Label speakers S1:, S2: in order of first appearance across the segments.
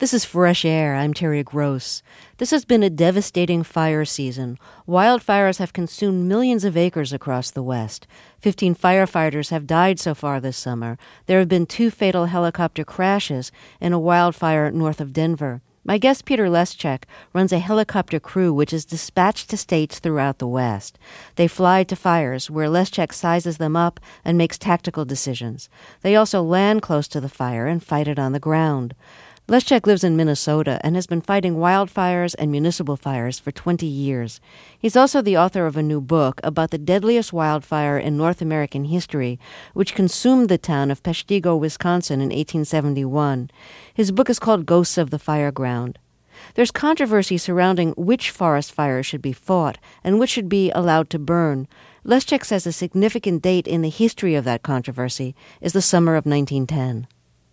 S1: This is Fresh Air. I'm Terry Gross. This has been a devastating fire season. Wildfires have consumed millions of acres across the West. 15 firefighters have died so far this summer. There have been 2 fatal helicopter crashes in a wildfire north of Denver. My guest, Peter Leschek, runs a helicopter crew which is dispatched to states throughout the West. They fly to fires where Leschek sizes them up and makes tactical decisions. They also land close to the fire and fight it on the ground. Leschek lives in Minnesota and has been fighting wildfires and municipal fires for 20 years. He's also the author of a new book about the deadliest wildfire in North American history, which consumed the town of Peshtigo, Wisconsin in 1871. His book is called Ghosts of the Fireground. There's controversy surrounding which forest fires should be fought and which should be allowed to burn. Leschek says a significant date in the history of that controversy is the summer of 1910.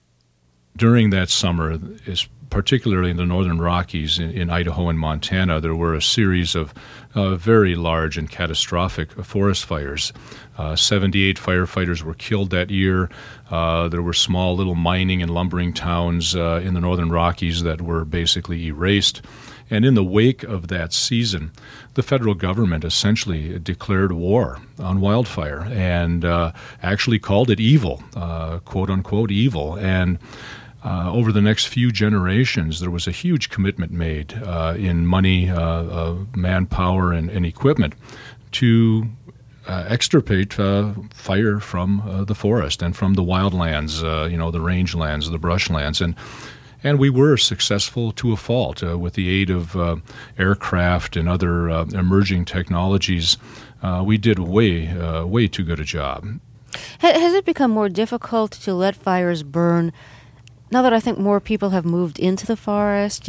S2: During that summer, particularly in the northern Rockies in Idaho and Montana, there were a series of very large and catastrophic forest fires. 78 firefighters were killed that year. There were small little mining and lumbering towns in the northern Rockies that were basically erased. And in the wake of that season, the federal government essentially declared war on wildfire and actually called it evil, quote-unquote evil. And over the next few generations, there was a huge commitment made in money, manpower, and equipment to extirpate fire from the forest and from the wildlands, the rangelands, the brushlands. And we were successful to a fault with the aid of aircraft and other emerging technologies. We did way too good a job.
S1: Has it become more difficult to let fires burn now that I think more people have moved into the forest,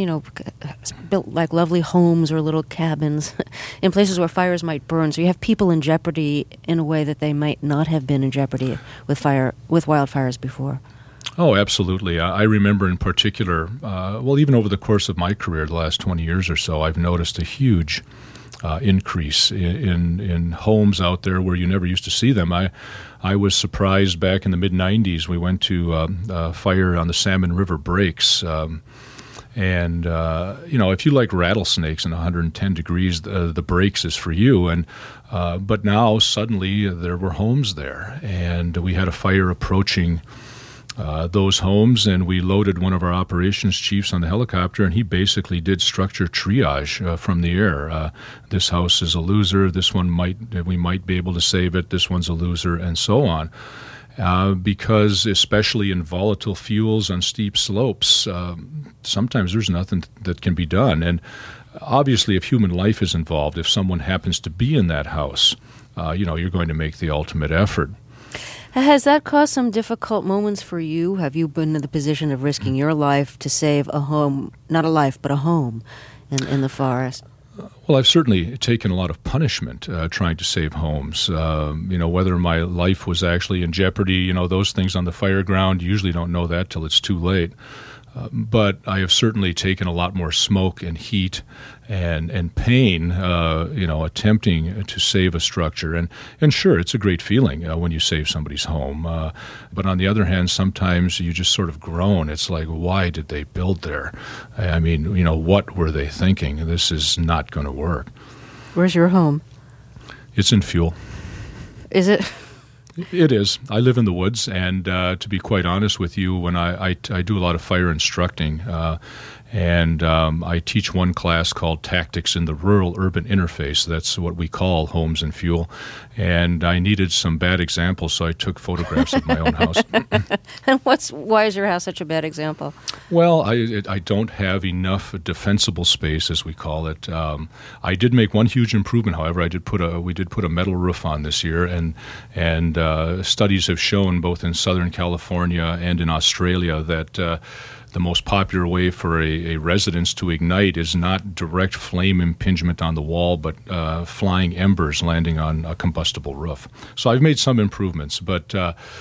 S1: built like lovely homes or little cabins in places where fires might burn? So you have people in jeopardy in a way that they might not have been in jeopardy with wildfires before.
S2: Oh, absolutely. I remember in particular, even over the course of my career, the last 20 years or so, I've noticed a huge increase in homes out there where you never used to see them. I was surprised back in the mid-'90s. We went to fire on the Salmon River breaks. If you like rattlesnakes in 110 degrees, the breaks is for you. But now suddenly there were homes there, and we had a fire approaching those homes, and we loaded one of our operations chiefs on the helicopter, and he basically did structure triage from the air. This house is a loser. This one we might be able to save it. This one's a loser, and so on. Because especially in volatile fuels on steep slopes, sometimes there's nothing that can be done. And obviously, if human life is involved, if someone happens to be in that house, you're going to make the ultimate effort.
S1: Has that caused some difficult moments for you? Have you been in the position of risking your life to save a home, not a life, but a home in the forest?
S2: Well, I've certainly taken a lot of punishment trying to save homes. Whether my life was actually in jeopardy, those things on the fire ground, you usually don't know that till it's too late. But I have certainly taken a lot more smoke and heat and pain, attempting to save a structure. And sure, it's a great feeling when you save somebody's home. But on the other hand, sometimes you just sort of groan. It's like, why did they build there? I mean, what were they thinking? This is not going to work.
S1: Where's your home?
S2: It's in Fuel.
S1: Is it?
S2: It is. I live in the woods, and to be quite honest with you, when I do a lot of fire instructing, and I teach one class called Tactics in the Rural-Urban Interface. That's what we call Homes and Fuel. And I needed some bad examples, so I took photographs of my own house.
S1: And why is your house such a bad example?
S2: Well, I don't have enough defensible space, as we call it. I did make one huge improvement, however. We did put a metal roof on this year, and studies have shown both in Southern California and in Australia that the most popular way for a residence to ignite is not direct flame impingement on the wall, but flying embers landing on a combustible roof. So I've made some improvements, but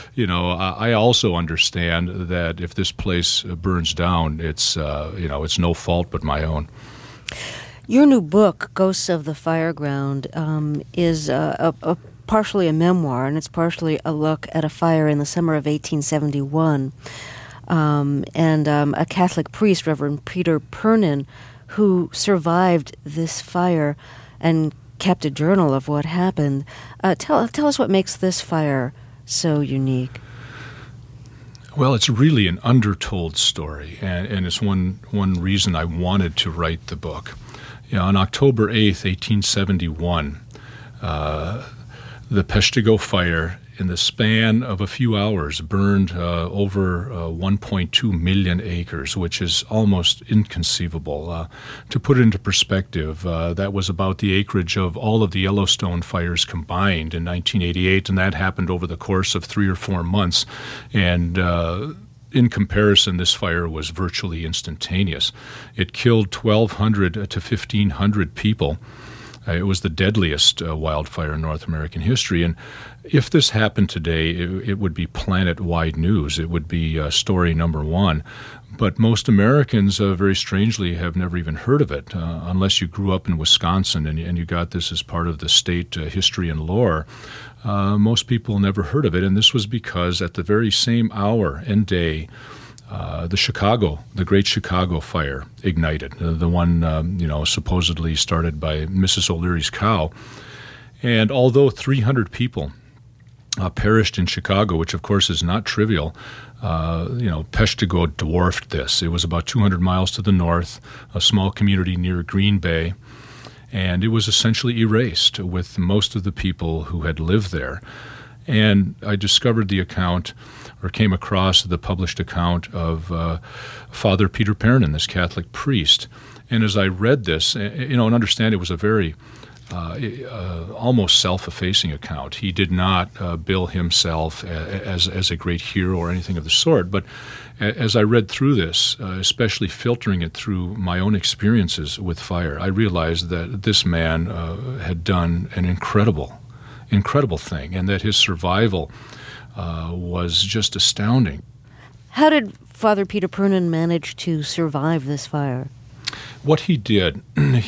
S2: I also understand that if this place burns down, it's no fault but my own.
S1: Your new book, Ghosts of the Fireground, is partially a memoir, and it's partially a look at a fire in the summer of 1871. and a Catholic priest, Reverend Peter Pernin, who survived this fire and kept a journal of what happened. Tell us what makes this fire so unique.
S2: Well, it's really an undertold story, and it's one reason I wanted to write the book. On October 8th, 1871, the Peshtigo fire, in the span of a few hours, burned over 1.2 million acres, which is almost inconceivable. To put it into perspective, that was about the acreage of all of the Yellowstone fires combined in 1988, and that happened over the course of 3 or 4 months. And in comparison, this fire was virtually instantaneous. It killed 1,200 to 1,500 people. It was the deadliest wildfire in North American history. And if this happened today, it would be planet-wide news. It would be story number one. But most Americans, very strangely, have never even heard of it, unless you grew up in Wisconsin and you got this as part of the state history and lore. Most people never heard of it, and this was because at the very same hour and day, the Great Chicago Fire ignited, the one, supposedly started by Mrs. O'Leary's cow. And although 300 people perished in Chicago, which of course is not trivial, Peshtigo dwarfed this. It was about 200 miles to the north, a small community near Green Bay, and it was essentially erased with most of the people who had lived there. And I discovered the account, or came across the published account of Father Peter Pernin, this Catholic priest. And as I read this, and understand it was a very almost self-effacing account. He did not bill himself as a great hero or anything of the sort, but as I read through this, especially filtering it through my own experiences with fire, I realized that this man had done an incredible thing, and that his survival was just astounding.
S1: How did Father Peter Pernin manage to survive this fire?
S2: What he did,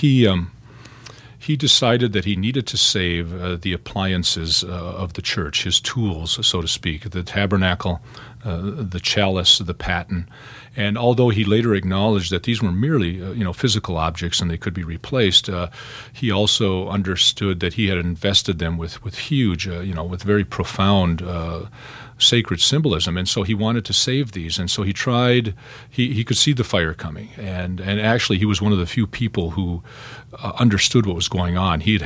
S2: he decided that he needed to save the appliances of the church, his tools, so to speak, the tabernacle, the chalice, the paten. And although he later acknowledged that these were merely, physical objects and they could be replaced, he also understood that he had invested them with huge, with very profound sacred symbolism, and so he wanted to save these, and so he tried. He could see the fire coming, and actually he was one of the few people who understood what was going on. He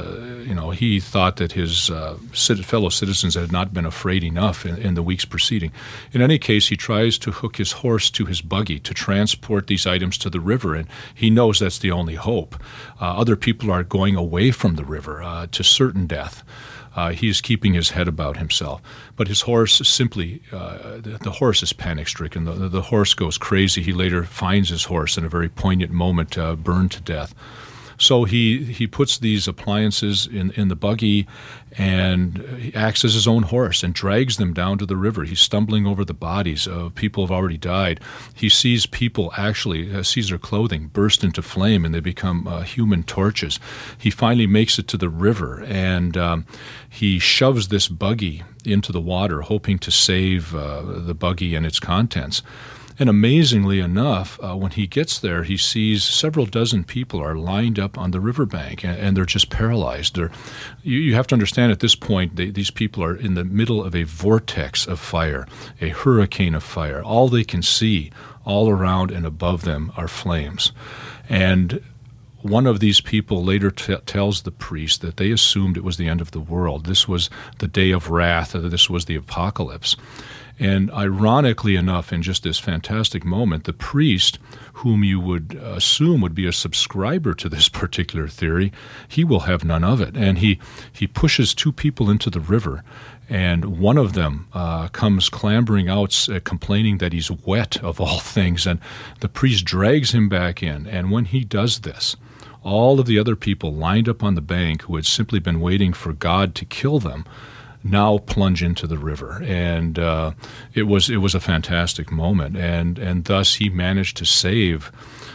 S2: thought that his fellow citizens had not been afraid enough in the weeks preceding. In any case, he tries to hook his horse to his buggy to transport these items to the river, and he knows that's the only hope. Other people are going away from the river to certain death. He is keeping his head about himself. But his horse simply, the horse is panic-stricken. The horse goes crazy. He later finds his horse in a very poignant moment, burned to death. So he puts these appliances in the buggy, and he acts as his own horse and drags them down to the river. He's stumbling over the bodies of people who have already died. He sees people sees their clothing burst into flame, and they become human torches. He finally makes it to the river, and he shoves this buggy into the water, hoping to save the buggy and its contents. And amazingly enough, when he gets there, he sees several dozen people are lined up on the riverbank, and they're just paralyzed. You have to understand at this point, these people are in the middle of a vortex of fire, a hurricane of fire. All they can see all around and above them are flames. And one of these people later tells the priest that they assumed it was the end of the world. This was the day of wrath. This was the apocalypse. And ironically enough, in just this fantastic moment, the priest, whom you would assume would be a subscriber to this particular theory, he will have none of it. And he pushes two people into the river, and one of them comes clambering out, complaining that he's wet of all things. And the priest drags him back in. And when he does this, all of the other people lined up on the bank who had simply been waiting for God to kill them now plunge into the river, and it was a fantastic moment, and thus he managed to save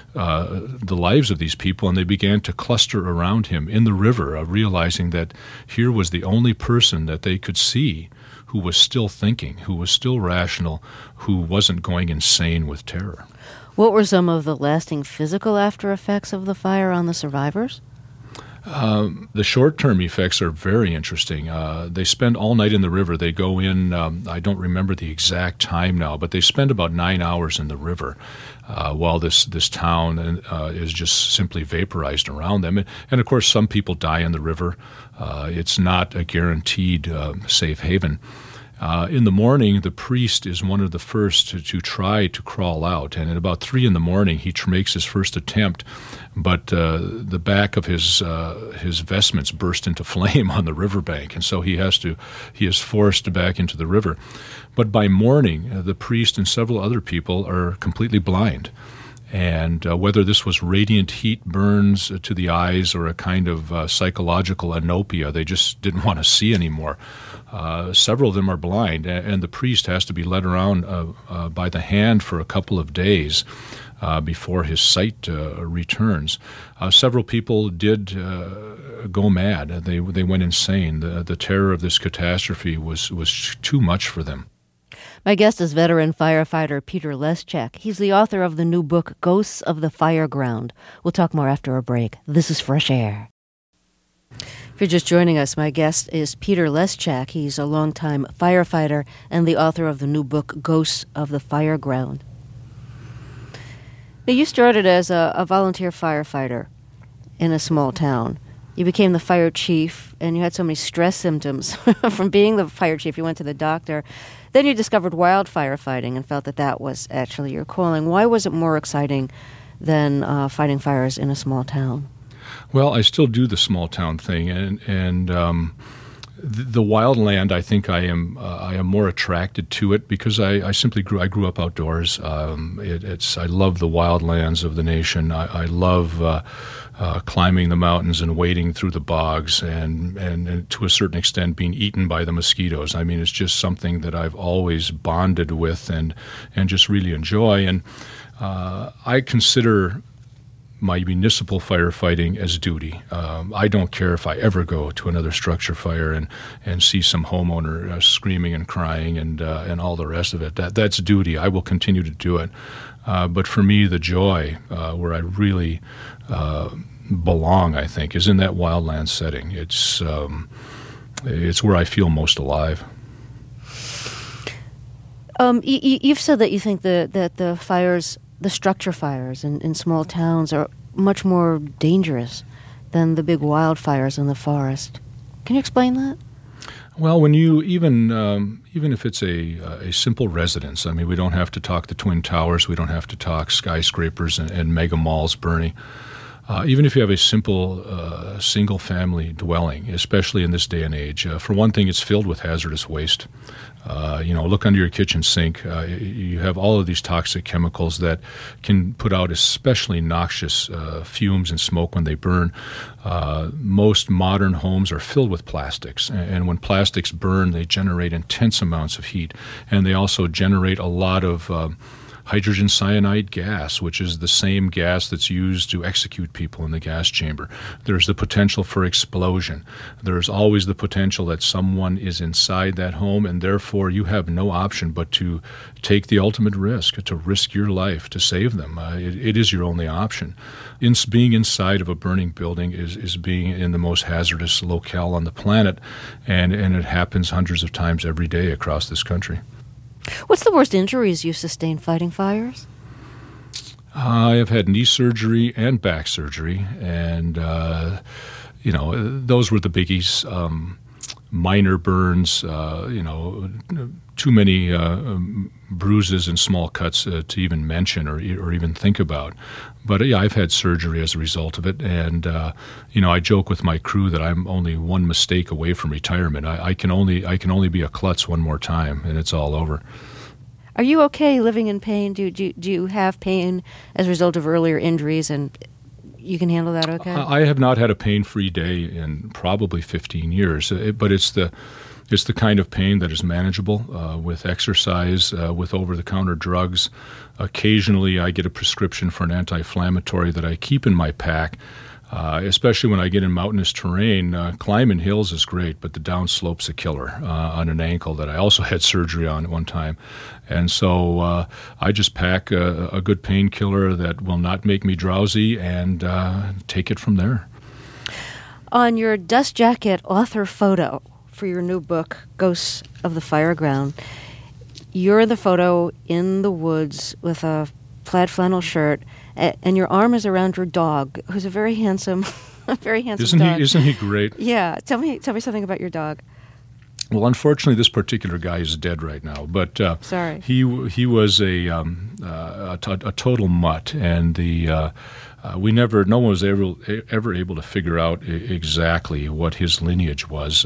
S2: the lives of these people, and they began to cluster around him in the river, realizing that here was the only person that they could see who was still thinking, who was still rational, who wasn't going insane with terror.
S1: What were some of the lasting physical after effects of the fire on the survivors?
S2: The short-term effects are very interesting. They spend all night in the river. They go in, I don't remember the exact time now, but they spend about 9 hours in the river while this town is just simply vaporized around them. And of course, some people die in the river. It's not a guaranteed safe haven. In the morning, the priest is one of the first to try to crawl out, and at about 3 in the morning, he makes his first attempt, but the back of his vestments burst into flame on the riverbank, and so he is forced back into the river. But by morning, the priest and several other people are completely blind. And whether this was radiant heat burns to the eyes or a kind of psychological anopia, they just didn't want to see anymore. Several of them are blind, and the priest has to be led around by the hand for a couple of days before his sight returns. Several people did go mad. They went insane. The terror of this catastrophe was too much for them.
S1: My guest is veteran firefighter Peter Leschak. He's the author of the new book, Ghosts of the Fireground. We'll talk more after a break. This is Fresh Air. If you're just joining us, my guest is Peter Leschak. He's a longtime firefighter and the author of the new book, Ghosts of the Fireground. Now, you started as a volunteer firefighter in a small town. You became the fire chief, and you had so many stress symptoms from being the fire chief. You went to the doctor. Then you discovered wildfire fighting and felt that was actually your calling. Why was it more exciting than fighting fires in a small town?
S2: Well, I still do the small town thing, and the wildland. I think I am more attracted to it because I grew up outdoors. I love the wildlands of the nation. I love climbing the mountains and wading through the bogs, and to a certain extent being eaten by the mosquitoes. I mean, it's just something that I've always bonded with and just really enjoy. And I consider my municipal firefighting as duty. I don't care if I ever go to another structure fire and see some homeowner screaming and crying and all the rest of it. That's duty. I will continue to do it. But for me, the joy where I really belong, I think, is in that wildland setting. It's where I feel most alive.
S1: You've said that you think that the fires, the structure fires in small towns, are much more dangerous than the big wildfires in the forest. Can you explain that?
S2: Well, when you even if it's a simple residence, I mean, we don't have to talk the Twin Towers, we don't have to talk skyscrapers and mega malls burning. Even if you have a simple single-family dwelling, especially in this day and age, for one thing, it's filled with hazardous waste. Look under your kitchen sink. You have all of these toxic chemicals that can put out especially noxious fumes and smoke when they burn. Most modern homes are filled with plastics, and when plastics burn, they generate intense amounts of heat, and they also generate a lot of hydrogen cyanide gas, which is the same gas that's used to execute people in the gas chamber. There's the potential for explosion. There's always the potential that someone is inside that home, and therefore you have no option but to take the ultimate risk, to risk your life to save them. It is your only option. Being inside of a burning building is being in the most hazardous locale on the planet, and it happens hundreds of times every day across this country.
S1: What's the worst injuries you've sustained fighting fires?
S2: I have had knee surgery and back surgery, and those were the biggies. Minor burns, too many bruises and small cuts to even mention or even think about. But yeah, I've had surgery as a result of it, and I joke with my crew that I'm only one mistake away from retirement. I can only be a klutz one more time, and it's all over.
S1: Are you okay living in pain? Do you have pain as a result of earlier injuries, and you can handle that okay?
S2: I have not had a pain-free day in probably 15 years, but it's the kind of pain that is manageable with exercise, with over-the-counter drugs. Occasionally, I get a prescription for an anti-inflammatory that I keep in my pack Especially when I get in mountainous terrain. Climbing hills is great, but the downslope's a killer on an ankle that I also had surgery on at one time. And so I just pack a good painkiller that will not make me drowsy and take it from there.
S1: On your dust jacket author photo for your new book, Ghosts of the Fireground, you're in the photo in the woods with a plaid flannel shirt, and your arm is around your dog, who's a very handsome, dog.
S2: Isn't he great?
S1: Yeah. Tell me something about your dog.
S2: Well, unfortunately, this particular guy is dead right now. But
S1: sorry,
S2: he was a total mutt, and no one was ever able to figure out exactly what his lineage was,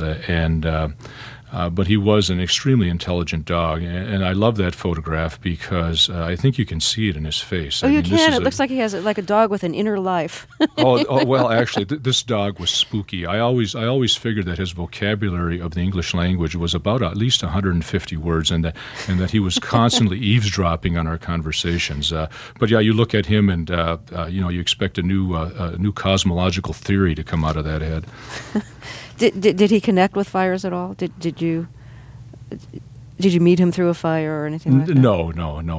S2: but he was an extremely intelligent dog, and I love that photograph because I think you can see it in his face.
S1: Oh, you can. It looks like he has like a dog with an inner life.
S2: Well, actually, this dog was spooky. I always figured that his vocabulary of the English language was about at least 150 words, and that he was constantly eavesdropping on our conversations. But yeah, you look at him, and you expect a new cosmological theory to come out of that head.
S1: Did he connect with fires at all? Did you meet him through a fire or anything like that?
S2: No.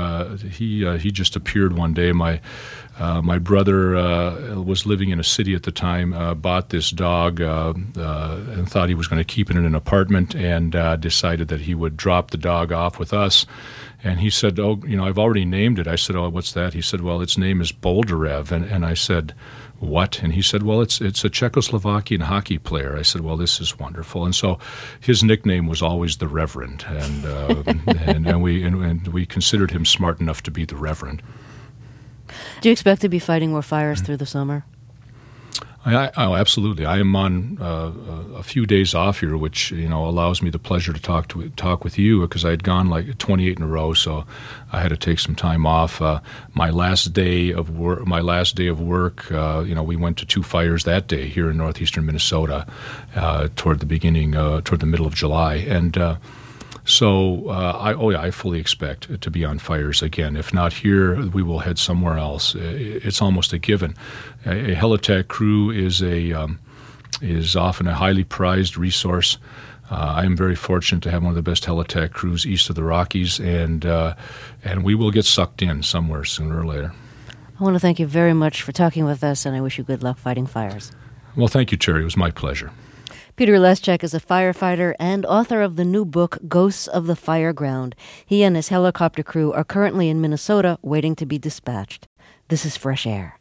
S2: He just appeared one day. My brother was living in a city at the time. Bought this dog and thought he was going to keep it in an apartment, and decided that he would drop the dog off with us. And he said, "Oh, I've already named it." I said, "Oh, what's that?" He said, "Well, its name is Boldarev." And I said, "What?" And he said, "Well, it's a Czechoslovakian hockey player." I said, "Well, this is wonderful." And so his nickname was always the Reverend, and we considered him smart enough to be the Reverend.
S1: Do you expect to be fighting more fires through the summer?
S2: Oh, absolutely. I am on a few days off here, which allows me the pleasure to talk with you, because I had gone like 28 in a row, so I had to take some time off. My last day of work, we went to 2 fires that day here in northeastern Minnesota, toward the middle of July, and. So I fully expect to be on fires again. If not here, we will head somewhere else. It's almost a given. A helitack crew is often a highly prized resource. I am very fortunate to have one of the best helitack crews east of the Rockies, and we will get sucked in somewhere sooner or later.
S1: I want to thank you very much for talking with us, and I wish you good luck fighting fires.
S2: Well, thank you, Terry. It was my pleasure.
S1: Peter Oleschek is a firefighter and author of the new book, Ghosts of the Fireground. He and his helicopter crew are currently in Minnesota waiting to be dispatched. This is Fresh Air.